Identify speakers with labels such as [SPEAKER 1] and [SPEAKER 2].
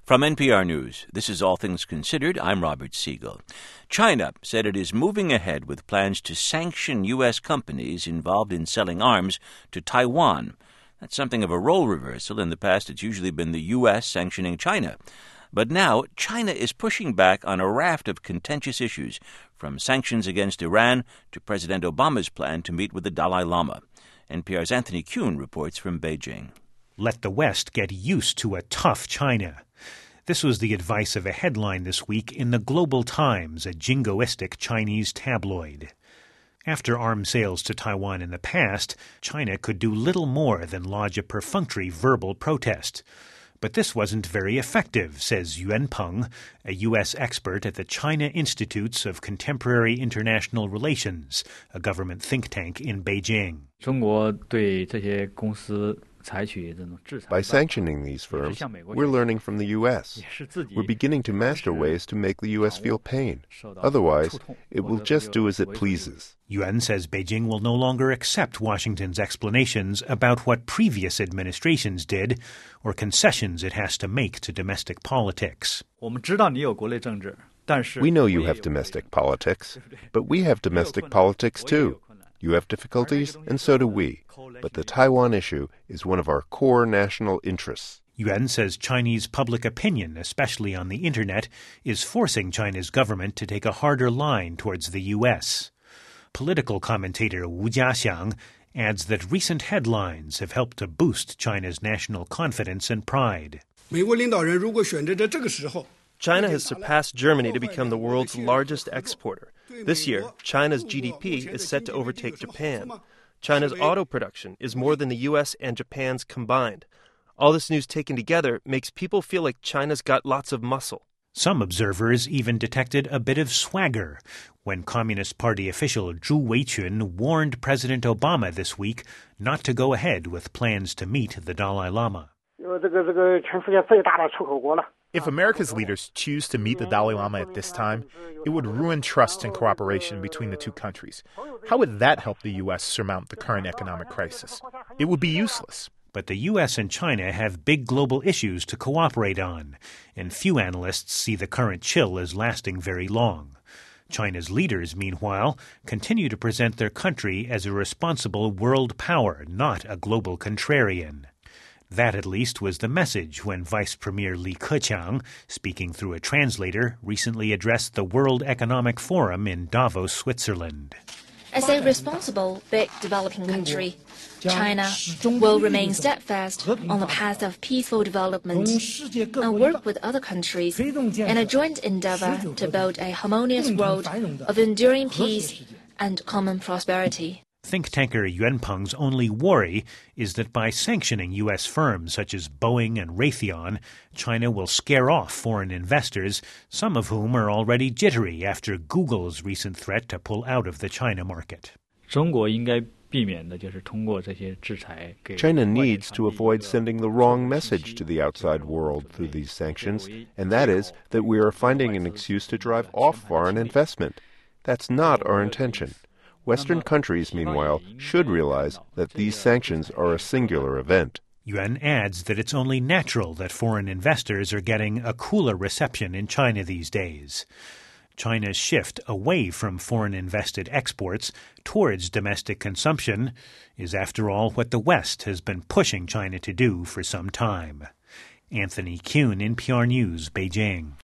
[SPEAKER 1] From NPR News, this is All Things Considered. I'm Robert Siegel. China said it is moving ahead with plans to sanction U.S. companies involved in selling arms to Taiwan. That's something of a role reversal. In the past, it's usually been the U.S. sanctioning China. But now, China is pushing back on a raft of contentious issues, from sanctions against Iran to President Obama's plan to meet with the Dalai Lama. NPR's Anthony Kuhn reports from Beijing.
[SPEAKER 2] Let the West get used to a tough China. This was the advice of a headline this week in the Global Times, a jingoistic Chinese tabloid. After arms sales to Taiwan in the past, China could do little more than lodge a perfunctory verbal protest. But this wasn't very effective, says Yuan Peng, a U.S. expert at the China Institutes of Contemporary International Relations, a government think tank in Beijing.
[SPEAKER 3] By sanctioning these firms, we're learning from the U.S. We're beginning to master ways to make the U.S. feel pain. Otherwise, it will just do as it pleases.
[SPEAKER 2] Yuan says Beijing will no longer accept Washington's explanations about what previous administrations did or concessions it has to make to domestic politics.
[SPEAKER 3] We know you have domestic politics, but we have domestic politics too. You have difficulties, and so do we. But the Taiwan issue is one of our core national interests.
[SPEAKER 2] Yuan says Chinese public opinion, especially on the Internet, is forcing China's government to take a harder line towards the U.S. Political commentator Wu Jiaxiang adds that recent headlines have helped to boost China's national confidence and pride.
[SPEAKER 4] China has surpassed Germany to become the world's largest exporter. This year, China's GDP is set to overtake Japan. China's auto production is more than the U.S. and Japan's combined. All this news taken together makes people feel like China's got lots of muscle.
[SPEAKER 2] Some observers even detected a bit of swagger when Communist Party official Zhu Weiqun warned President Obama this week not to go ahead with plans to meet the Dalai Lama.
[SPEAKER 5] If America's leaders choose to meet the Dalai Lama at this time, it would ruin trust and cooperation between the two countries. How would that help the U.S. surmount the current economic crisis? It would be useless.
[SPEAKER 2] But the U.S. and China have big global issues to cooperate on, and few analysts see the current chill as lasting very long. China's leaders, meanwhile, continue to present their country as a responsible world power, not a global contrarian. That, at least, was the message when Vice Premier Li Keqiang, speaking through a translator, recently addressed the World Economic Forum in Davos, Switzerland.
[SPEAKER 6] As a responsible, big developing country, China will remain steadfast on the path of peaceful development and work with other countries in a joint endeavor to build a harmonious world of enduring peace and common prosperity.
[SPEAKER 2] Think tanker Yuan Peng's only worry is that by sanctioning U.S. firms such as Boeing and Raytheon, China will scare off foreign investors, some of whom are already jittery after Google's recent threat to pull out of the China market.
[SPEAKER 3] China needs to avoid sending the wrong message to the outside world through these sanctions, and that is that we are finding an excuse to drive off foreign investment. That's not our intention. Western countries, meanwhile, should realize that these sanctions are a singular event.
[SPEAKER 2] Yuan adds that it's only natural that foreign investors are getting a cooler reception in China these days. China's shift away from foreign-invested exports towards domestic consumption is, after all, what the West has been pushing China to do for some time. Anthony Kuhn, NPR News, Beijing.